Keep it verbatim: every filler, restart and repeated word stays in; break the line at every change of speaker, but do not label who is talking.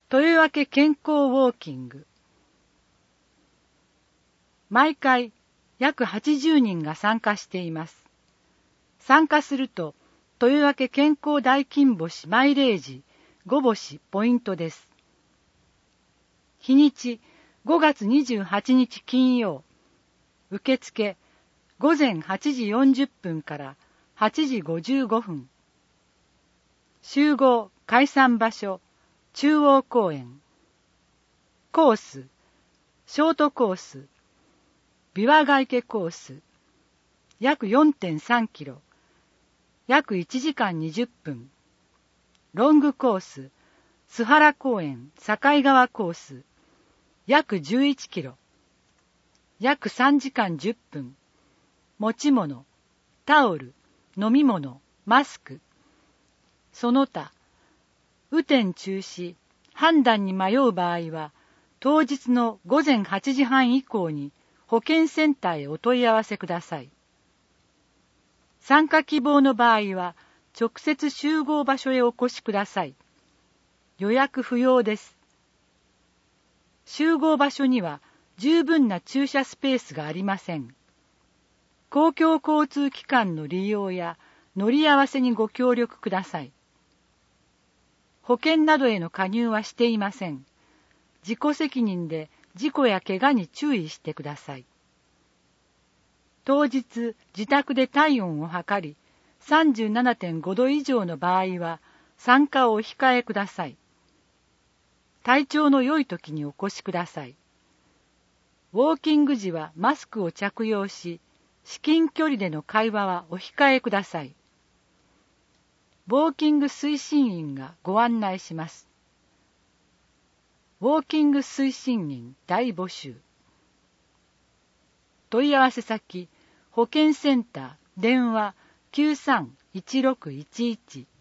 豊分健康ウォーキング。毎回約はちじゅうにんが参加しています。参加すると、豊分健康大金星マイレージご星ポイントです。日にちごがつにじゅうはちにち金曜。受付ごぜんはちじよんじゅっぷんからはちじごじゅうごふん。集合解散場所中央公園。コースショートコース琵琶ヶ池コース約 よんてんさんキロ約いちじかんにじゅっぷん。ロングコース須原公園境川コース約じゅういちキロ約さんじかんじゅっぷん。持ち物タオル飲み物マスク。その他雨天中止判断に迷う場合は当日のごぜんはちじはん以降に保健センターへお問い合わせください。参加希望の場合は直接集合場所へお越しください。予約不要です。集合場所には十分な駐車スペースがありません。公共交通機関の利用や乗り合わせにご協力ください。保険などへの加入はしていません。自己責任で事故や怪我に注意してください。当日自宅で体温を測り さんじゅうななてんごど以上の場合は参加をお控えください。体調の良い時にお越しください。ウォーキング時はマスクを着用し、至近距離での会話はお控えください。ウォーキング推進員がご案内します。ウォーキング推進員大募集。問い合わせ先、保健センター、電話 きゅうさんいちろくいちいち